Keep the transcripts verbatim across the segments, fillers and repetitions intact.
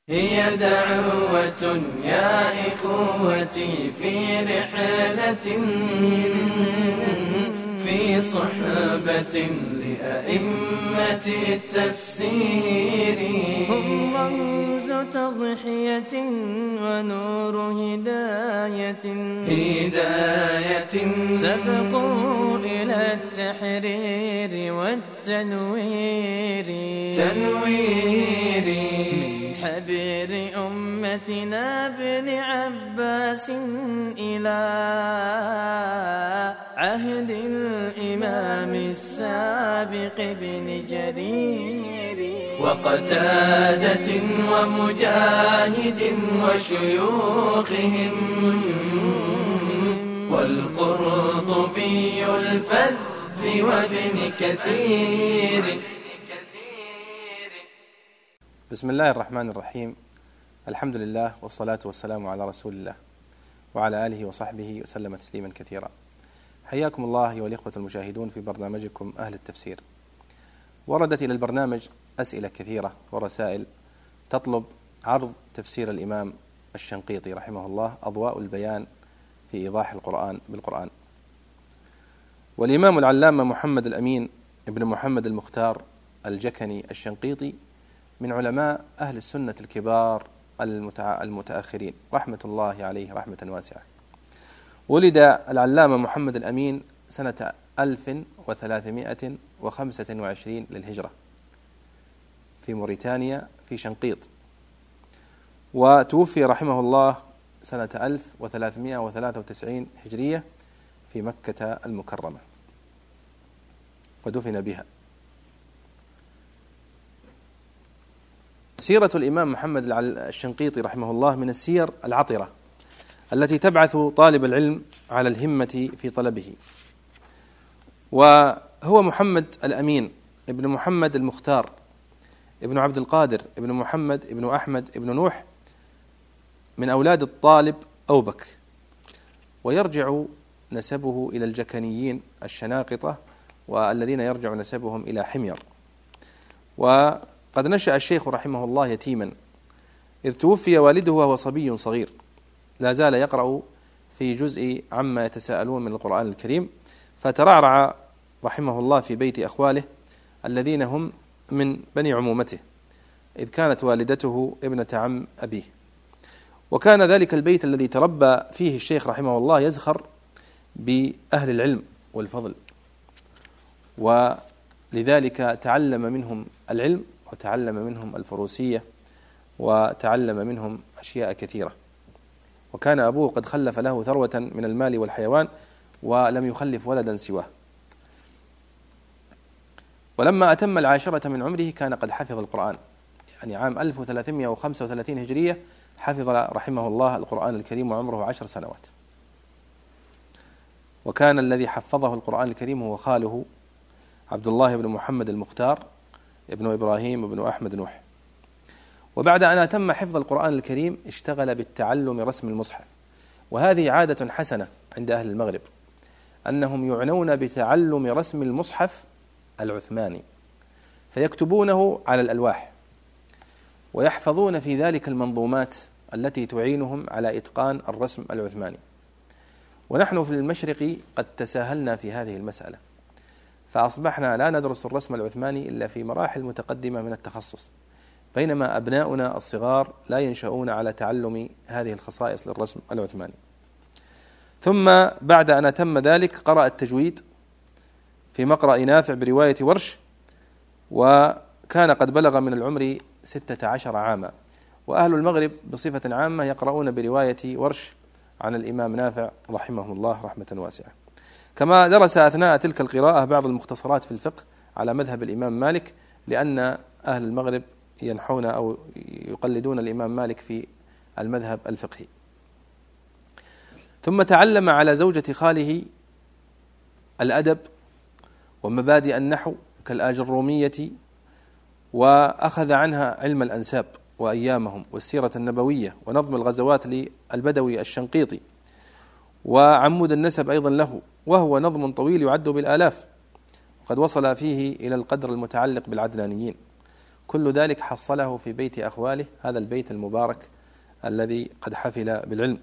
هي دعوة يا إخوتي في رحلة في صحبة لأئمة التفسير. هم رمز تضحية ونور هداية هداية سبقوا إلى التحرير والتنوير. تنوير حبير أمتنا ابن عباس إلى عهد الإمام السابق بن جرير. وقتادة ومجاهد وشيوخهم والقرطبي الفذ وابن كثير. بسم الله الرحمن الرحيم. الحمد لله والصلاة والسلام على رسول الله وعلى آله وصحبه وسلم تسليما كثيرا. حياكم الله أيها الإخوة المشاهدون في برنامجكم أهل التفسير. وردت إلى البرنامج أسئلة كثيرة ورسائل تطلب عرض تفسير الإمام الشنقيطي رحمه الله أضواء البيان في إيضاح القرآن بالقرآن. والإمام العلامة محمد الأمين ابن محمد المختار الجكني الشنقيطي من علماء أهل السنة الكبار المتأخرين رحمة الله عليه رحمة واسعة. ولد العلامة محمد الأمين سنة ألف وثلاثمائة وخمسة وعشرين للهجرة في موريتانيا في شنقيط، وتوفي رحمه الله سنة ألف وثلاثمائة وثلاثة وتسعين هجرية في مكة المكرمة ودفن بها. سيرة الإمام محمد الشنقيطي رحمه الله من السير العطرة التي تبعث طالب العلم على الهمة في طلبه. وهو محمد الأمين ابن محمد المختار ابن عبد القادر ابن محمد ابن أحمد ابن نوح من أولاد الطالب أوبك، ويرجع نسبه إلى الجكنيين الشناقطة والذين يرجع نسبهم إلى حمير. وقد نشأ الشيخ رحمه الله يتيما إذ توفي والده وهو صبي صغير لا زال يقرأ في جزء عما يتساءلون من القرآن الكريم، فترعرع رحمه الله في بيت أخواله الذين هم من بني عمومته إذ كانت والدته ابنة عم أبيه. وكان ذلك البيت الذي تربى فيه الشيخ رحمه الله يزخر بأهل العلم والفضل، ولذلك تعلم منهم العلم وتعلم منهم الفروسية وتعلم منهم أشياء كثيرة. وكان أبوه قد خلف له ثروة من المال والحيوان ولم يخلف ولدا سواه. ولما أتم العاشرة من عمره كان قد حفظ القرآن، يعني عام ألف وثلاثمائة وخمسة وثلاثين هجرية حفظ رحمه الله القرآن الكريم وعمره عشر سنوات. وكان الذي حفظه القرآن الكريم هو خاله عبد الله بن محمد المختار ابن إبراهيم بن أحمد نوح. وبعد أن أتم حفظ القرآن الكريم اشتغل بالتعلم رسم المصحف، وهذه عادة حسنة عند أهل المغرب أنهم يعنون بتعلم رسم المصحف العثماني، فيكتبونه على الألواح ويحفظون في ذلك المنظومات التي تعينهم على إتقان الرسم العثماني. ونحن في المشرق قد تساهلنا في هذه المسألة، فأصبحنا لا ندرس الرسم العثماني إلا في مراحل متقدمة من التخصص، بينما أبناؤنا الصغار لا ينشؤون على تعلم هذه الخصائص للرسم العثماني. ثم بعد أن أتم ذلك قرأ التجويد في مقرأ نافع برواية ورش، وكان قد بلغ من العمر ستة عشر عاما. وأهل المغرب بصفة عامة يقرؤون برواية ورش عن الإمام نافع رحمه الله رحمة واسعة. كما درس أثناء تلك القراءة بعض المختصرات في الفقه على مذهب الإمام مالك، لأن أهل المغرب ينحون أو يقلدون الإمام مالك في المذهب الفقهي. ثم تعلم على زوجة خاله الأدب ومبادئ النحو كالآجرومية، وأخذ عنها علم الأنساب وأيامهم والسيرة النبوية ونظم الغزوات للبدوي الشنقيطي، وعمود النسب أيضا له، وهو نظم طويل يعد بالآلاف، وقد وصل فيه إلى القدر المتعلق بالعدنانيين. كل ذلك حصله في بيت أخواله، هذا البيت المبارك الذي قد حفل بالعلم.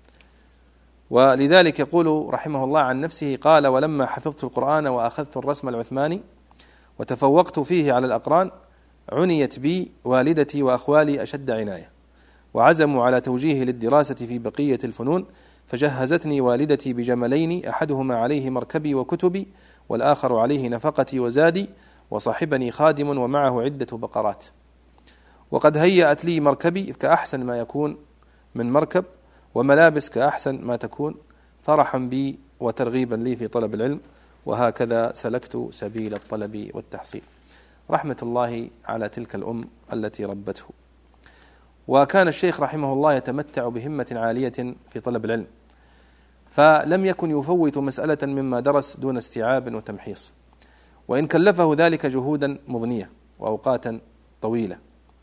ولذلك يقول رحمه الله عن نفسه قال: ولما حفظت القرآن وأخذت الرسم العثماني وتفوقت فيه على الأقران عنيت بي والدتي وأخوالي أشد عناية، وعزموا على توجيهي للدراسة في بقية الفنون، فجهزتني والدتي بجملين أحدهما عليه مركبي وكتبي والآخر عليه نفقتي وزادي، وصاحبني خادم ومعه عدة بقرات. وقد هيأت لي مركبي كأحسن ما يكون من مركب، وملابس كأحسن ما تكون، فرحا بي وترغيبا لي في طلب العلم، وهكذا سلكت سبيل الطلب والتحصيل. رحمة الله على تلك الأم التي ربته. وكان الشيخ رحمه الله يتمتع بهمة عالية في طلب العلم، فلم يكن يفوت مسألة مما درس دون استيعاب وتمحيص، وإن كلفه ذلك جهودا مضنية وأوقاتا طويلة.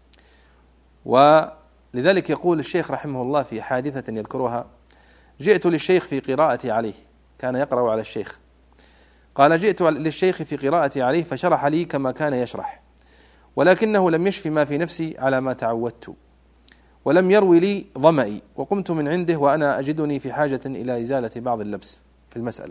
ولذلك يقول الشيخ رحمه الله في حادثة يذكرها: جئت للشيخ في قراءتي عليه، كان يقرأ على الشيخ، قال: جئت للشيخ في قراءتي عليه فشرح لي كما كان يشرح، ولكنه لم يشف ما في نفسي على ما تعودت، ولم يروي لي ظمئي، وقمت من عنده وأنا أجدني في حاجة إلى إزالة بعض اللبس في المسألة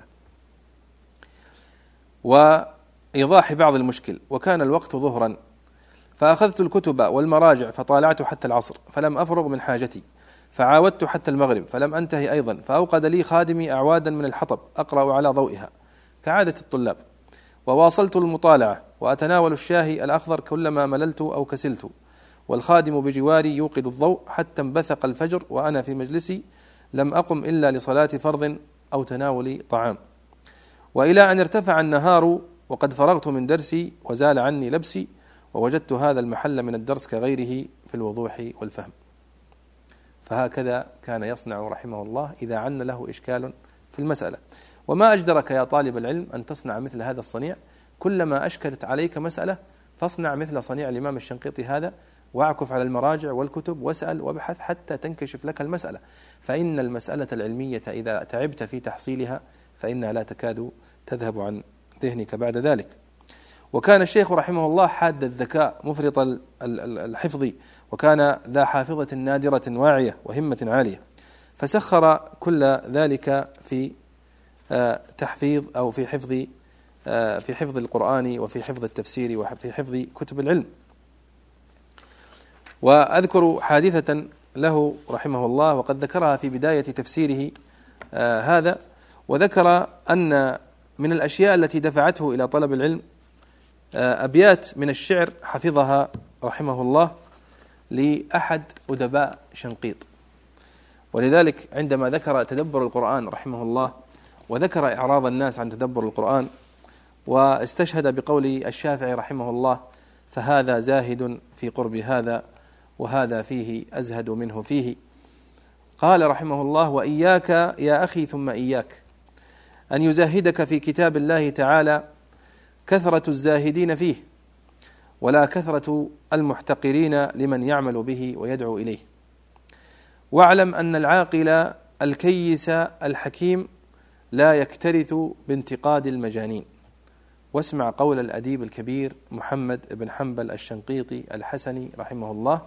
وإيضاح بعض المشكل، وكان الوقت ظهرا، فأخذت الكتب والمراجع فطالعت حتى العصر فلم أفرغ من حاجتي، فعاودت حتى المغرب فلم أنتهي أيضا، فأوقد لي خادمي أعوادا من الحطب أقرأ على ضوئها كعادة الطلاب، وواصلت المطالعة وأتناول الشاهي الأخضر كلما مللت أو كسلت، والخادم بجواري يوقد الضوء حتى انبثق الفجر وأنا في مجلسي لم أقم إلا لصلاة فرض أو تناول طعام، وإلى أن ارتفع النهار وقد فرغت من درسي وزال عني لبسي، ووجدت هذا المحل من الدرس كغيره في الوضوح والفهم. فهكذا كان يصنع رحمه الله إذا عن له إشكال في المسألة. وما أجدرك يا طالب العلم أن تصنع مثل هذا الصنيع، كلما أشكلت عليك مسألة فاصنع مثل صنيع الإمام الشنقيطي هذا، واعكف على المراجع والكتب واسأل وابحث حتى تنكشف لك المسألة، فإن المسألة العلمية إذا تعبت في تحصيلها فإنها لا تكاد تذهب عن ذهنك بعد ذلك. وكان الشيخ رحمه الله حاد الذكاء مفرط الحفظ، وكان ذا حافظة نادرة واعية وهمة عالية، فسخر كل ذلك في تحفيظ أو في حفظ في حفظ القرآن وفي حفظ التفسير وفي حفظ كتب العلم. وأذكر حادثة له رحمه الله وقد ذكرها في بداية تفسيره هذا، وذكر أن من الأشياء التي دفعته إلى طلب العلم أبيات من الشعر حفظها رحمه الله لأحد أدباء شنقيط. ولذلك عندما ذكر تدبر القرآن رحمه الله وذكر إعراض الناس عن تدبر القرآن، واستشهد بقول الشافعي رحمه الله: فهذا زاهد في قرب هذا وهذا فيه أزهد منه فيه، قال رحمه الله: وإياك يا أخي ثم إياك أن يزاهدك في كتاب الله تعالى كثرة الزاهدين فيه، ولا كثرة المحتقرين لمن يعمل به ويدعو إليه، واعلم أن العاقل الكيس الحكيم لا يكترث بانتقاد المجانين. واسمع قول الأديب الكبير محمد بن حنبل الشنقيطي الحسني رحمه الله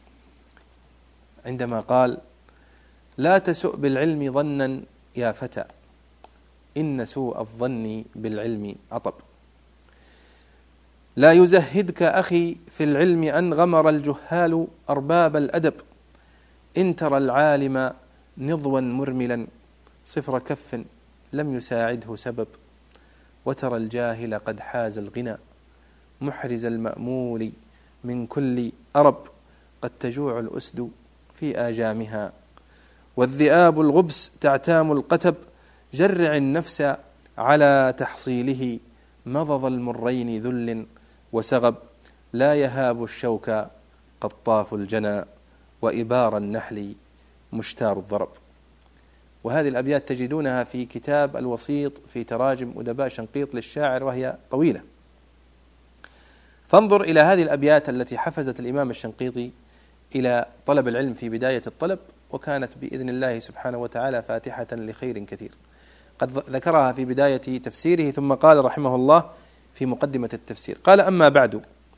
عندما قال: لا تسؤ بالعلم ظنا يا فتى، إن سوء الظن بالعلم عطب. لا يزهدك أخي في العلم أن غمر الجهال أرباب الأدب، إن ترى العالم نضوا مرملا صفر كف لم يساعده سبب، وترى الجاهل قد حاز الغنى محرز المأمول من كل أرب، قد تجوع الأسد في آجامها والذئاب الغبس تعتام القتب، جرع النفس على تحصيله مضض المرين ذل وسغب، لا يهاب الشوك قطاف الجنى وإبار النحل مشتار الضرب. وهذه الأبيات تجدونها في كتاب الوسيط في تراجم أدباء شنقيط للشاعر، وهي طويلة. فانظر إلى هذه الأبيات التي حفزت الإمام الشنقيطي إلى طلب العلم في بداية الطلب، وكانت بإذن الله سبحانه وتعالى فاتحة لخير كثير. قد ذكرها في بداية تفسيره، ثم قال رحمه الله في مقدمة التفسير، قال: أما بعد،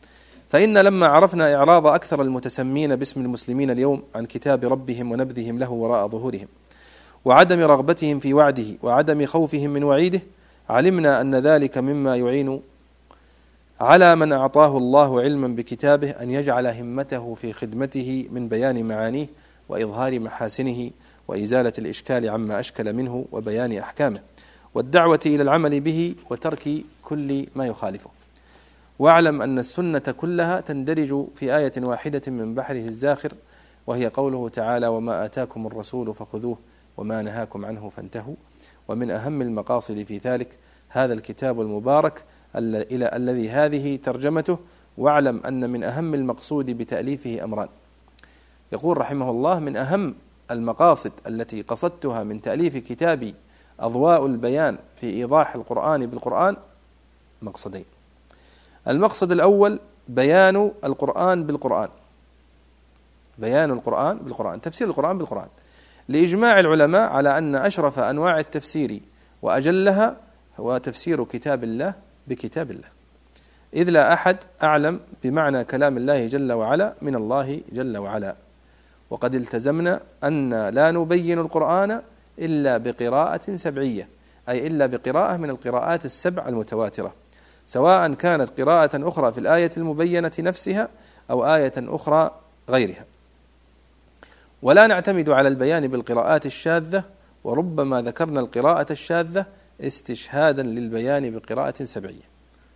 فإن لما عرفنا إعراض أكثر المتسمين باسم المسلمين اليوم عن كتاب ربهم ونبذهم له وراء ظهورهم وعدم رغبتهم في وعده وعدم خوفهم من وعيده، علمنا أن ذلك مما يعين على من أعطاه الله علما بكتابه أن يجعل همته في خدمته من بيان معانيه وإظهار محاسنه وإزالة الإشكال عما أشكل منه وبيان أحكامه والدعوة إلى العمل به وترك كل ما يخالفه. واعلم أن السنة كلها تندرج في آية واحدة من بحره الزاخر، وهي قوله تعالى: وما آتاكم الرسول فخذوه وما نهاكم عنه فانتهوا. ومن أهم المقاصد في ذلك هذا الكتاب المبارك إلى الذي هذه ترجمته. واعلم أن من أهم المقصود بتأليفه أمران. يقول رحمه الله: من أهم المقاصد التي قصدتها من تأليف كتابي أضواء البيان في إيضاح القرآن بالقرآن مقصدين. المقصد الأول بيان القرآن بالقرآن، بيان القرآن بالقرآن، تفسير القرآن بالقرآن، لإجماع العلماء على أن أشرف أنواع التفسير وأجلها هو تفسير كتاب الله بكتاب الله، إذ لا أحد أعلم بمعنى كلام الله جل وعلا من الله جل وعلا. وقد التزمنا أن لا نبين القرآن إلا بقراءة سبعية، أي إلا بقراءة من القراءات السبع المتواترة، سواء كانت قراءة أخرى في الآية المبينة نفسها أو آية أخرى غيرها. ولا نعتمد على البيان بالقراءات الشاذة، وربما ذكرنا القراءة الشاذة استشهادا للبيان بقراءة سبعية.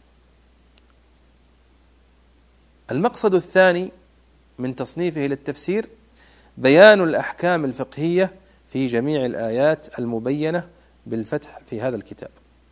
المقصد الثاني من تصنيفه للتفسير بيان الأحكام الفقهية في جميع الآيات المبينة بالفتح في هذا الكتاب،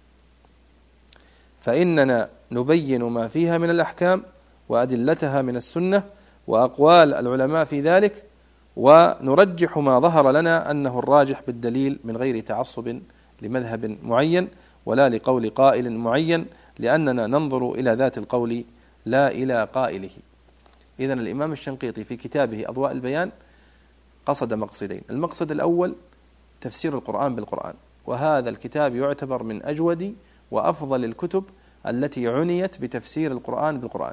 فإننا نبين ما فيها من الأحكام وأدلتها من السنة وأقوال العلماء في ذلك، ونرجح ما ظهر لنا أنه الراجح بالدليل من غير تعصب لمذهب معين ولا لقول قائل معين، لأننا ننظر إلى ذات القول لا إلى قائله. إذن الإمام الشنقيطي في كتابه أضواء البيان قصد مقصدين: المقصد الأول تفسير القرآن بالقرآن، وهذا الكتاب يعتبر من أجود وأفضل الكتب التي عنيت بتفسير القرآن بالقرآن،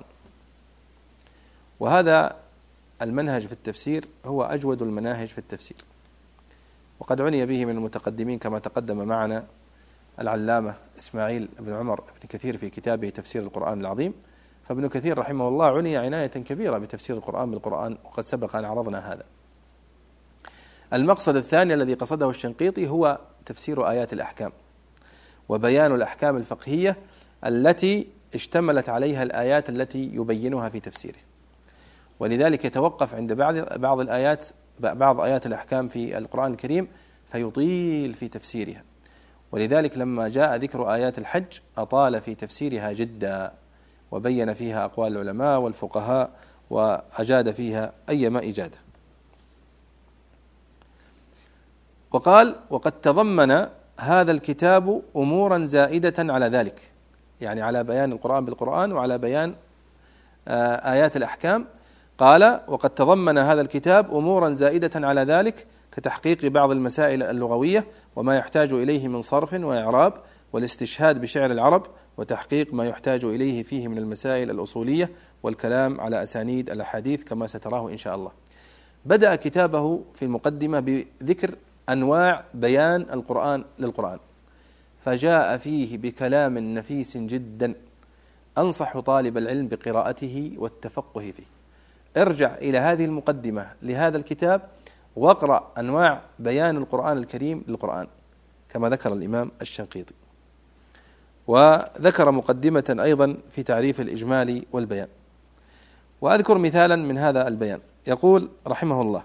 وهذا المنهج في التفسير هو أجود المناهج في التفسير، وقد عني به من المتقدمين كما تقدم معنا العلامة إسماعيل بن عمر بن كثير في كتابه تفسير القرآن العظيم. فابن كثير رحمه الله عني عناية كبيرة بتفسير القرآن بالقرآن، وقد سبق أن عرضنا هذا. المقصد الثاني الذي قصده الشنقيطي هو تفسير آيات الأحكام وبيان الأحكام الفقهية التي اشتملت عليها الآيات التي يبينها في تفسيره، ولذلك يتوقف عند بعض بعض الآيات بعض آيات الأحكام في القرآن الكريم فيطيل في تفسيرها، ولذلك لما جاء ذكر آيات الحج أطال في تفسيرها جدا، وبين فيها أقوال العلماء والفقهاء وأجاد فيها أيما إجادة. وقال: وقد تضمن هذا الكتاب أمورا زائدة على ذلك، يعني على بيان القرآن بالقرآن وعلى بيان آيات الأحكام. قال: وقد تضمن هذا الكتاب أمورا زائدة على ذلك كتحقيق بعض المسائل اللغوية وما يحتاج إليه من صرف وإعراب، والاستشهاد بشعر العرب، وتحقيق ما يحتاج إليه فيه من المسائل الأصولية، والكلام على أسانيد الأحاديث كما ستراه إن شاء الله. بدأ كتابه في المقدمة بذكر أنواع بيان القرآن للقرآن، فجاء فيه بكلام نفيس جدا أنصح طالب العلم بقراءته والتفقه فيه. ارجع إلى هذه المقدمة لهذا الكتاب واقرأ أنواع بيان القرآن الكريم للقرآن كما ذكر الإمام الشنقيطي، وذكر مقدمة أيضا في تعريف الإجمال والبيان. وأذكر مثالا من هذا البيان. يقول رحمه الله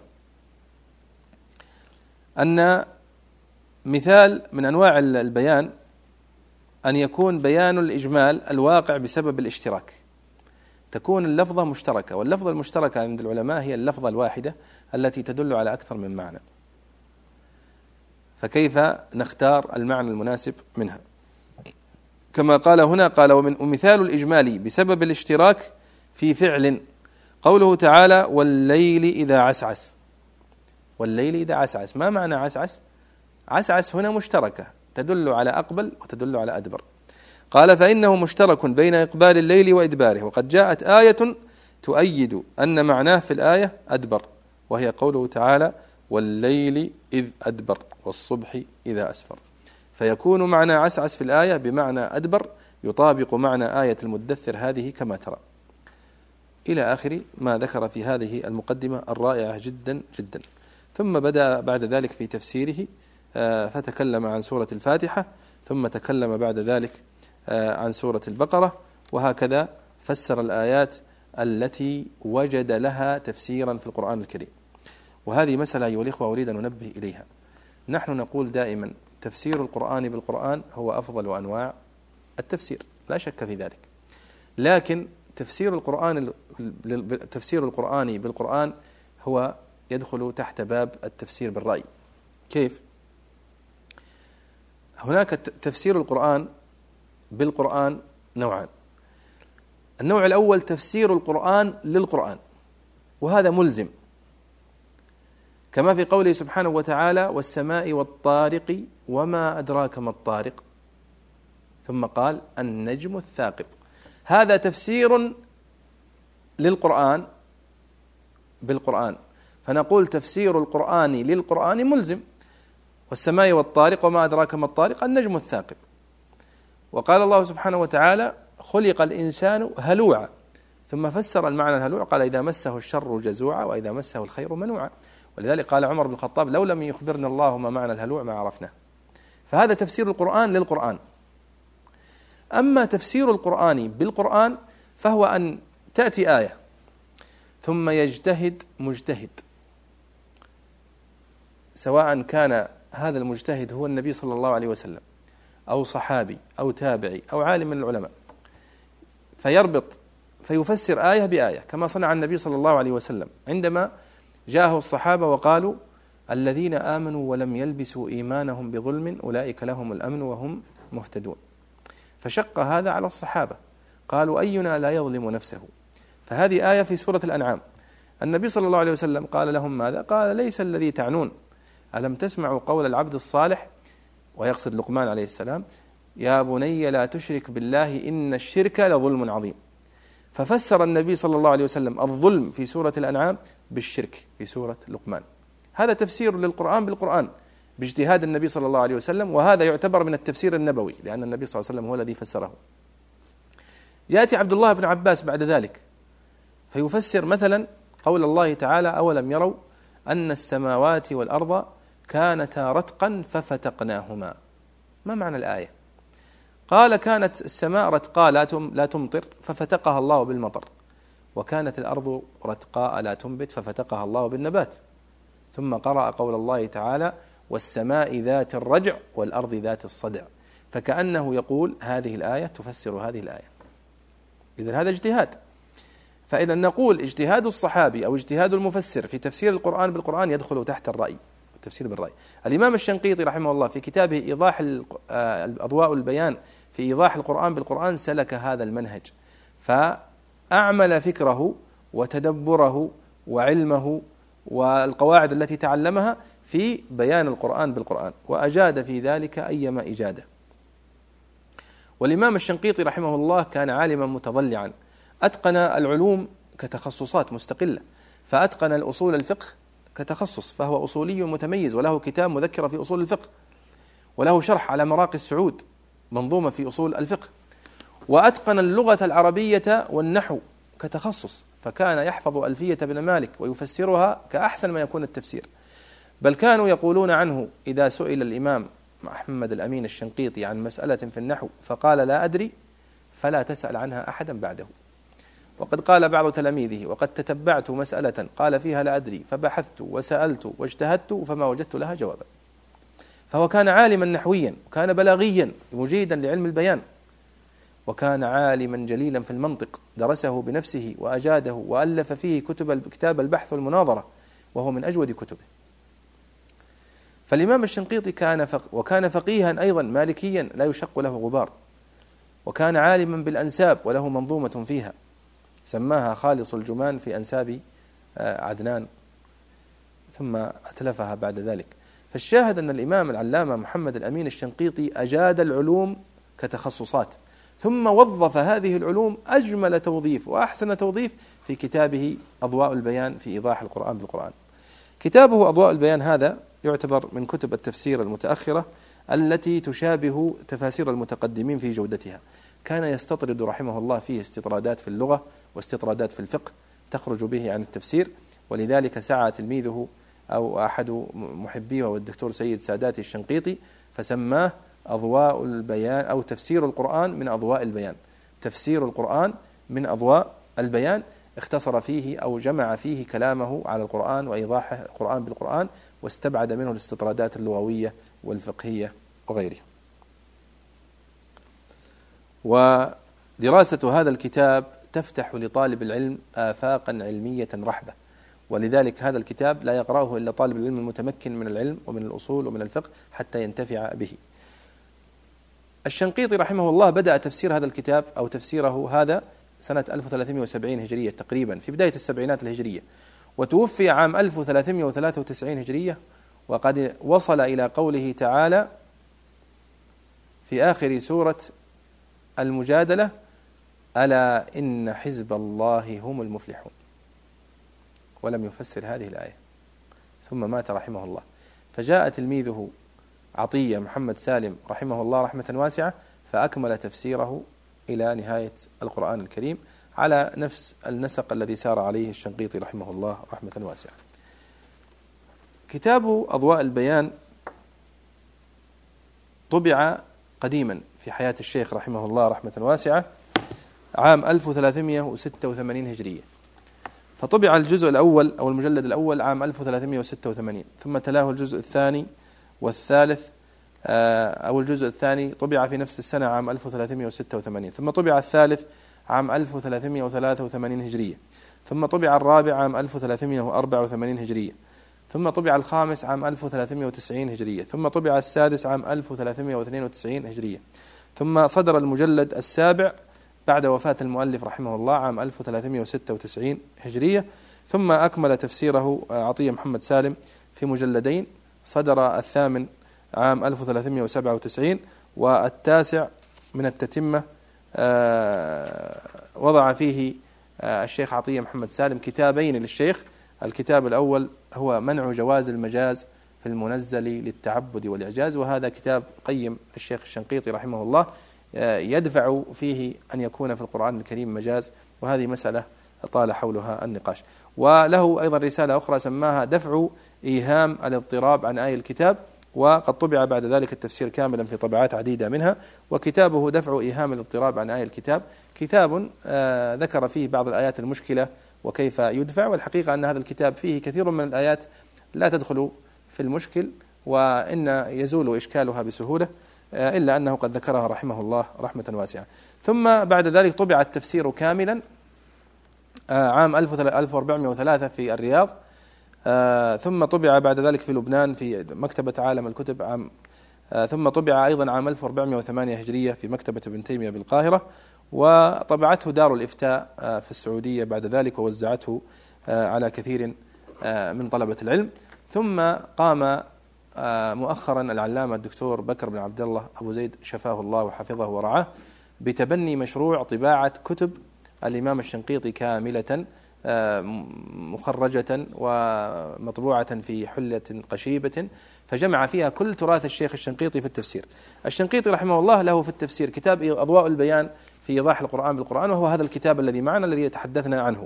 أن مثال من أنواع البيان أن يكون بيان الإجمال الواقع بسبب الاشتراك، تكون اللفظة مشتركة، واللفظة المشتركة عند العلماء هي اللفظة الواحدة التي تدل على أكثر من معنى، فكيف نختار المعنى المناسب منها؟ كما قال هنا، قال: ومن ومثال الإجمال بسبب الاشتراك في فعل قوله تعالى: والليل إذا عسعس. والليل إذا عسعس، ما معنى عسعس؟ عسعس هنا مشتركة تدل على أقبل وتدل على أدبر. قال: فإنه مشترك بين إقبال الليل وإدباره، وقد جاءت آية تؤيد أن معناه في الآية أدبر، وهي قوله تعالى والليل إذ أدبر والصبح إذا أسفر، فيكون معنى عسعس في الآية بمعنى أدبر يطابق معنى آية المدثر هذه كما ترى، إلى آخر ما ذكر في هذه المقدمة الرائعة جدا جدا. ثم بدأ بعد ذلك في تفسيره فتكلم عن سورة الفاتحة، ثم تكلم بعد ذلك عن سورة البقرة، وهكذا فسر الآيات التي وجد لها تفسيرا في القرآن الكريم. وهذه مسألة أيها الإخوة أريد أن ننبه إليها. نحن نقول دائما تفسير القرآن بالقرآن هو أفضل أنواع التفسير، لا شك في ذلك، لكن تفسير القرآن تفسير القرآن بالقرآن هو يدخل تحت باب التفسير بالرأي. كيف؟ هناك تفسير القرآن بالقرآن نوعان. النوع الأول تفسير القرآن للقرآن، وهذا ملزم، كما في قوله سبحانه وتعالى والسماء والطارق وما أدراك ما الطارق، ثم قال النجم الثاقب. هذا تفسير للقرآن بالقرآن، فنقول تفسير القرآن للقرآن ملزم، والسماء والطارق وما أدراك ما الطارق النجم الثاقب. وقال الله سبحانه وتعالى خلق الإنسان هلوعا، ثم فسر المعنى الهلوع قال إذا مسه الشر جزوعا وإذا مسه الخير منوعا، ولذلك قال عمر بن الخطاب لو لم يخبرنا الله ما معنى الهلوع ما عرفناه. فهذا تفسير القرآن للقرآن. أما تفسير القرآن بالقرآن فهو أن تأتي آية ثم يجتهد مجتهد، سواء كان هذا المجتهد هو النبي صلى الله عليه وسلم أو صحابي أو تابعي أو عالم من العلماء، فيربط فيفسر آية بآية، كما صنع النبي صلى الله عليه وسلم عندما جاءه الصحابة وقالوا الذين آمنوا ولم يلبسوا إيمانهم بظلم أولئك لهم الأمن وهم مهتدون، فشق هذا على الصحابة، قالوا أينا لا يظلم نفسه، فهذه آية في سورة الأنعام. النبي صلى الله عليه وسلم قال لهم ماذا؟ قال ليس الذي تعنون، ألم تسمعوا قول العبد الصالح، ويقصد لقمان عليه السلام، يا بني لا تشرك بالله إن الشرك لظلم عظيم. ففسر النبي صلى الله عليه وسلم الظلم في سورة الأنعام بالشرك في سورة لقمان. هذا تفسير للقرآن بالقرآن باجتهاد النبي صلى الله عليه وسلم، وهذا يعتبر من التفسير النبوي لأن النبي صلى الله عليه وسلم هو الذي فسره. يأتي عبد الله بن عباس بعد ذلك فيفسر مثلا قول الله تعالى أولم يروا أن السماوات والأرض كانتا رتقا ففتقناهما. ما معنى الآية؟ قال كانت السماء رتقاء لا تمطر ففتقها الله بالمطر، وكانت الأرض رتقاء لا تنبت ففتقها الله بالنبات. ثم قرأ قول الله تعالى والسماء ذات الرجع والأرض ذات الصدع، فكأنه يقول هذه الآية تفسر هذه الآية. إذن هذا اجتهاد. فإذا نقول اجتهاد الصحابي أو اجتهاد المفسر في تفسير القرآن بالقرآن يدخل تحت الرأي، التفسير بالرأي. الإمام الشنقيطي رحمه الله في كتابه إيضاح الأضواء البيان في إيضاح القرآن بالقرآن سلك هذا المنهج، فأعمل فكره وتدبره وعلمه والقواعد التي تعلمها في بيان القرآن بالقرآن، وأجاد في ذلك أيما إجادة. والإمام الشنقيطي رحمه الله كان عالما متضلعا، أتقن العلوم كتخصصات مستقلة، فأتقن الأصول الفقه كتخصص، فهو أصولي متميز، وله كتاب مذكرة في أصول الفقه، وله شرح على مراقي السعود منظومة في أصول الفقه، وأتقن اللغة العربية والنحو كتخصص، فكان يحفظ ألفية بن مالك ويفسرها كأحسن ما يكون التفسير. بل كانوا يقولون عنه إذا سئل الإمام محمد الأمين الشنقيطي عن مسألة في النحو فقال لا أدري فلا تسأل عنها أحدا بعده. وقد قال بعض تلاميذه وقد تتبعت مسألة قال فيها لا أدري فبحثت وسألت واجتهدت فما وجدت لها جوابا. فهو كان عالما نحويا، وكان بلاغيا مجيدا لعلم البيان، وكان عالما جليلا في المنطق، درسه بنفسه وأجاده وألف فيه كتب كتاب البحث والمناظرة، وهو من أجود كتبه. فالإمام الشنقيطي كان فق وكان فقيها أيضا مالكيا لا يشق له غبار، وكان عالما بالأنساب وله منظومة فيها سماها خالص الجمان في أنساب عدنان، ثم أتلفها بعد ذلك. فالشاهد أن الإمام العلامة محمد الأمين الشنقيطي أجاد العلوم كتخصصات، ثم وظف هذه العلوم أجمل توظيف وأحسن توظيف في كتابه أضواء البيان في إيضاح القرآن بالقرآن. كتابه أضواء البيان هذا يعتبر من كتب التفسير المتأخرة التي تشابه تفاسير المتقدمين في جودتها. كان يستطرد رحمه الله فيه استطرادات في اللغة واستطرادات في الفقه تخرج به عن التفسير، ولذلك سعى تلميذه أو أحد محبيه هو الدكتور سيد ساداتي الشنقيطي فسماه أضواء البيان أو تفسير القرآن من أضواء البيان. تفسير القرآن من أضواء البيان، اختصر فيه أو جمع فيه كلامه على القرآن وإيضاح القرآن بالقرآن، واستبعد منه الاستطرادات اللغوية والفقهية وغيرها. ودراسة هذا الكتاب تفتح لطالب العلم آفاقا علمية رحبة، ولذلك هذا الكتاب لا يقرأه إلا طالب العلم المتمكن من العلم ومن الأصول ومن الفقه حتى ينتفع به. الشنقيطي رحمه الله بدأ تفسير هذا الكتاب أو تفسيره هذا سنة ألف وثلاثمائة وسبعين هجرية تقريبا، في بداية السبعينات الهجرية، وتوفي عام ألف وثلاثمائة وثلاثة وتسعين هجرية، وقد وصل إلى قوله تعالى في آخر سورة المجادلة: ألا إن حزب الله هم المفلحون، ولم يفسر هذه الآية، ثم مات رحمه الله. فجاء تلميذه عطية محمد سالم رحمه الله رحمة واسعة فأكمل تفسيره إلى نهاية القرآن الكريم على نفس النسق الذي سار عليه الشنقيطي رحمه الله رحمة واسعة. كتاب أضواء البيان طبع قديما في حياة الشيخ رحمه الله رحمة واسعة عام ألف وثلاثمائة وستة وثمانين هجرية، فطبع الجزء الأول أو المجلد الأول عام ألف وثلاثمائة وستة وثمانين، ثم تلاه الجزء الثاني والثالث أو الجزء الثاني طبع في نفس السنة عام ألف وثلاثمائة وستة وثمانين، ثم طبع الثالث عام ألف وثلاثمائة وثلاثة وثمانين هجرية، ثم طبع الرابع عام ألف وثلاثمائة وأربعة وثمانين هجرية، ثم طبع الخامس عام ألف وثلاثمائة وتسعين هجرية، ثم طبع السادس عام ألف وثلاثمائة واثنين وتسعين هجرية، ثم صدر المجلد السابع بعد وفاة المؤلف رحمه الله عام ألف وثلاثمائة وستة وتسعين هجرية، ثم أكمل تفسيره عطية محمد سالم في مجلدين، صدر الثامن عام ألف وثلاثمائة وسبعة وتسعين، والتاسع من التتمة وضع فيه الشيخ عطية محمد سالم كتابين للشيخ. الكتاب الأول هو منع جواز المجاز في المنزل للتعبد والإعجاز، وهذا كتاب قيم الشيخ الشنقيطي رحمه الله يدفع فيه أن يكون في القرآن الكريم مجاز، وهذه مسألة طال حولها النقاش. وله أيضا رسالة أخرى سماها دفع إيهام الاضطراب عن آي الكتاب، وقد طبع بعد ذلك التفسير كاملا في طبعات عديدة منها. وكتابه دفع إيهام الاضطراب عن آي الكتاب كتاب آه ذكر فيه بعض الآيات المشكلة وكيف يدفع، والحقيقة أن هذا الكتاب فيه كثير من الآيات لا تدخل في المشكل وإن يزول إشكالها بسهولة، آه إلا أنه قد ذكرها رحمه الله رحمة واسعة. ثم بعد ذلك طبع التفسير كاملا آه عام ألف وأربعمائة وثلاثة في الرياض، آه ثم طبع بعد ذلك في لبنان في مكتبة عالم الكتب عام آه ثم طبع أيضا عام ألف وأربعمائة وثمانية هجرية في مكتبة ابن تيمية بالقاهرة، وطبعته دار الإفتاء آه في السعودية بعد ذلك ووزعته آه على كثير آه من طلبة العلم. ثم قام آه مؤخرا العلامة الدكتور بكر بن عبد الله أبو زيد شفاه الله وحفظه ورعاه بتبني مشروع طباعة كتب الإمام الشنقيطي كاملة مخرجة ومطبوعة في حلة قشيبة، فجمع فيها كل تراث الشيخ الشنقيطي في التفسير. الشنقيطي رحمه الله له في التفسير كتاب أضواء البيان في إيضاح القرآن بالقرآن، وهو هذا الكتاب الذي معنا الذي يتحدثنا عنه.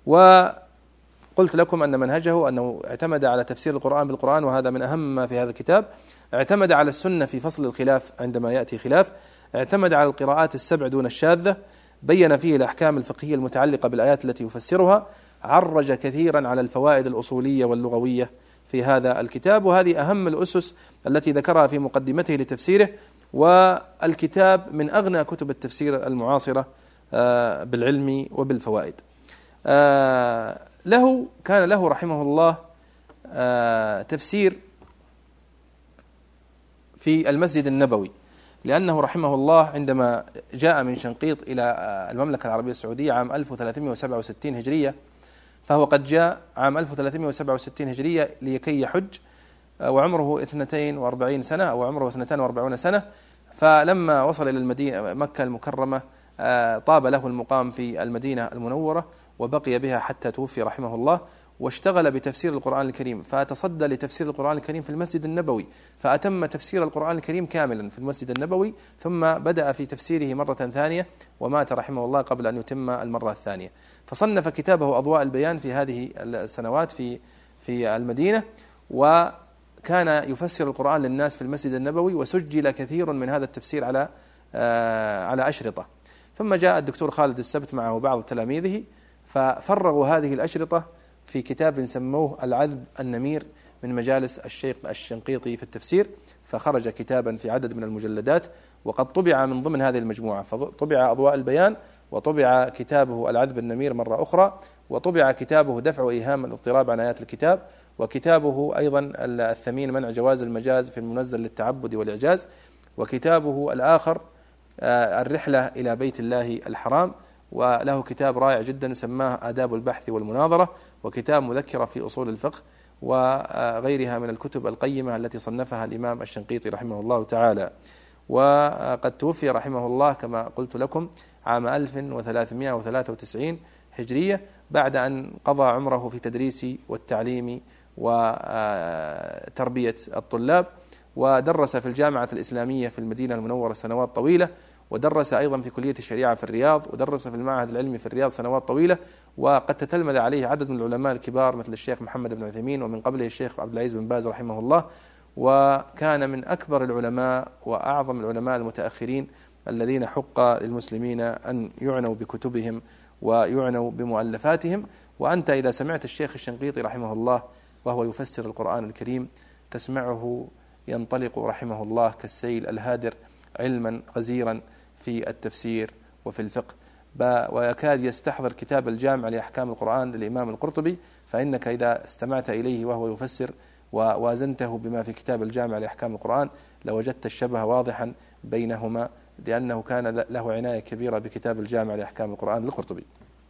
وقلت لكم أن منهجه أنه اعتمد على تفسير القرآن بالقرآن، وهذا من أهم ما في هذا الكتاب. اعتمد على السنة في فصل الخلاف عندما يأتي خلاف، اعتمد على القراءات السبع دون الشاذة، بين فيه الأحكام الفقهية المتعلقة بالآيات التي يفسرها، عرج كثيرا على الفوائد الأصولية واللغوية في هذا الكتاب، وهذه أهم الأسس التي ذكرها في مقدمته لتفسيره. والكتاب من أغنى كتب التفسير المعاصرة بالعلم وبالفوائد. له كان له رحمه الله تفسير في المسجد النبوي، لأنه رحمه الله عندما جاء من شنقيط إلى المملكة العربية السعودية عام ألف وثلاثمائة وسبعة وستين هجرية، فهو قد جاء عام ألف وثلاثمائة وسبعة وستين هجرية لكي يحج، وعمره اثنتين وأربعين سنة أو عمره اثنتان وأربعون سنة، فلما وصل إلى المدينة مكة المكرمة طاب له المقام في المدينة المنورة، وبقي بها حتى توفي رحمه الله، واشتغل بتفسير القرآن الكريم، فتصدى لتفسير القرآن الكريم في المسجد النبوي، فأتم تفسير القرآن الكريم كاملا في المسجد النبوي، ثم بدأ في تفسيره مرة ثانية، ومات رحمه الله قبل أن يتم المرة الثانية. فصنف كتابه أضواء البيان في هذه السنوات في في المدينة، وكان يفسر القرآن للناس في المسجد النبوي، وسجل كثير من هذا التفسير على على أشرطة. ثم جاء الدكتور خالد السبت معه بعض تلاميذه، ففرغوا هذه الأشرطة في كتاب سموه العذب النمير من مجالس الشيخ الشنقيطي في التفسير، فخرج كتابا في عدد من المجلدات، وقد طبع من ضمن هذه المجموعة، فطبع أضواء البيان، وطبع كتابه العذب النمير مرة أخرى، وطبع كتابه دفع إيهام الاضطراب عن آيات الكتاب، وكتابه أيضا الثمين منع جواز المجاز في المنزل للتعبد والإعجاز، وكتابه الآخر الرحلة إلى بيت الله الحرام، وله كتاب رائع جدا سماه آداب البحث والمناظرة، وكتاب مذكرة في أصول الفقه، وغيرها من الكتب القيمة التي صنفها الإمام الشنقيطي رحمه الله تعالى. وقد توفي رحمه الله كما قلت لكم عام ألف وثلاثمائة وثلاثة وتسعين هجرية، بعد أن قضى عمره في تدريس والتعليم وتربية الطلاب، ودرس في الجامعة الإسلامية في المدينة المنورة سنوات طويلة، ودرس أيضا في كلية الشريعة في الرياض، ودرس في المعهد العلمي في الرياض سنوات طويلة، وقد تتلمذ عليه عدد من العلماء الكبار مثل الشيخ محمد بن عثيمين، ومن قبله الشيخ عبد العزيز بن باز رحمه الله، وكان من أكبر العلماء وأعظم العلماء المتأخرين الذين حق للمسلمين أن يعنوا بكتبهم ويعنوا بمؤلفاتهم. وأنت إذا سمعت الشيخ الشنقيطي رحمه الله وهو يفسر القرآن الكريم تسمعه ينطلق رحمه الله كالسيل الهادر علما غزيرا في التفسير وفي الفقه، ويكاد يستحضر كتاب الجامع لأحكام القرآن للإمام القرطبي، فإنك إذا استمعت إليه وهو يفسر ووازنته بما في كتاب الجامع لأحكام القرآن لوجدت الشبه واضحا بينهما، لأنه كان له عناية كبيرة بكتاب الجامع لأحكام القرآن للقرطبي.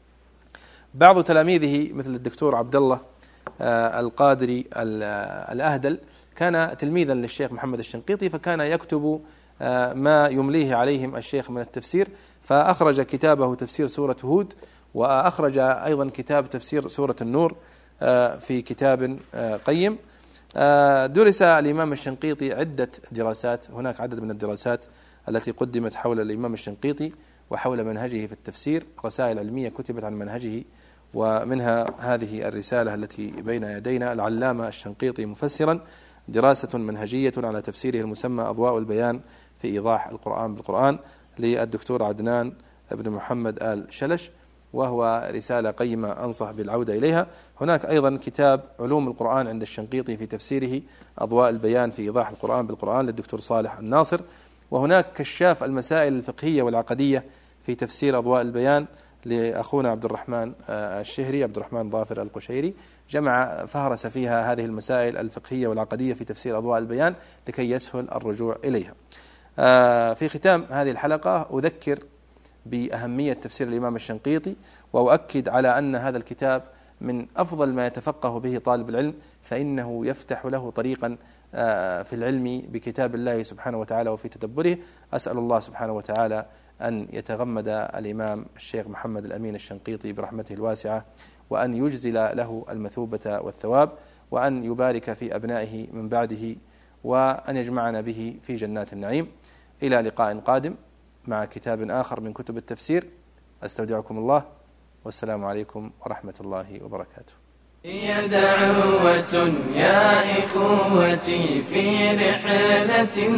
بعض تلاميذه مثل الدكتور عبد الله القادري الأهدل كان تلميذا للشيخ محمد الشنقيطي، فكان يكتب ما يمليه عليهم الشيخ من التفسير، فأخرج كتابه تفسير سورة هود، وأخرج أيضا كتاب تفسير سورة النور في كتاب قيم. درس الإمام الشنقيطي عدة دراسات، هناك عدد من الدراسات التي قدمت حول الإمام الشنقيطي وحول منهجه في التفسير، رسائل علمية كتبت عن منهجه، ومنها هذه الرسالة التي بين يدينا، العلامة الشنقيطي مفسرا، دراسة منهجية على تفسيره المسمى أضواء البيان في إيضاح القرآن بالقرآن، للدكتور عدنان بن محمد آل شلش، وهو رسالة قيمة أنصح بالعودة إليها. هناك أيضا كتاب علوم القرآن عند الشنقيطي في تفسيره أضواء البيان في إيضاح القرآن بالقرآن للدكتور صالح الناصر، وهناك كشاف المسائل الفقهية والعقدية في تفسير أضواء البيان لأخونا عبد الرحمن الشهري، عبد الرحمن ظافر القشيري، جمع فهرس فيها هذه المسائل الفقهية والعقدية في تفسير أضواء البيان لكي يسهل الرجوع إليها. في ختام هذه الحلقة أذكر بأهمية تفسير الإمام الشنقيطي، وأؤكد على أن هذا الكتاب من أفضل ما يتفقه به طالب العلم، فإنه يفتح له طريقا في العلم بكتاب الله سبحانه وتعالى وفي تدبره. أسأل الله سبحانه وتعالى أن يتغمد الإمام الشيخ محمد الأمين الشنقيطي برحمته الواسعة، وأن يجزل له المثوبة والثواب، وأن يبارك في أبنائه من بعده، وأن يجمعنا به في جنات النعيم. إلى لقاء قادم مع كتاب آخر من كتب التفسير، أستودعكم الله، والسلام عليكم ورحمة الله وبركاته. هي دعوة يا إخوتي في رحلة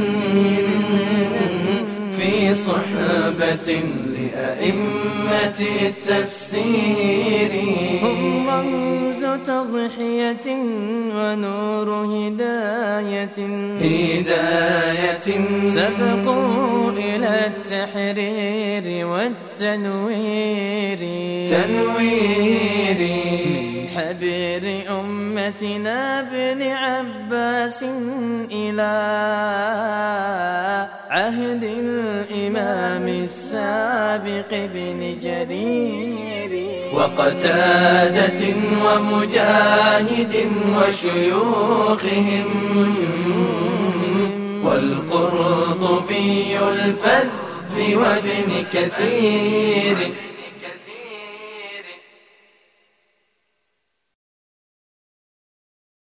في صحبة لأئمة التفسير، هم رمز تضحية ونور هداية هداية سبقوا إلى التحرير والتنوير تنوير حبير أمتنا ابن عباس إلى عهد الإمام السابق بن جرير، وقتادة ومجاهد وشيوخهم والقرطبي الفذ وابن كثير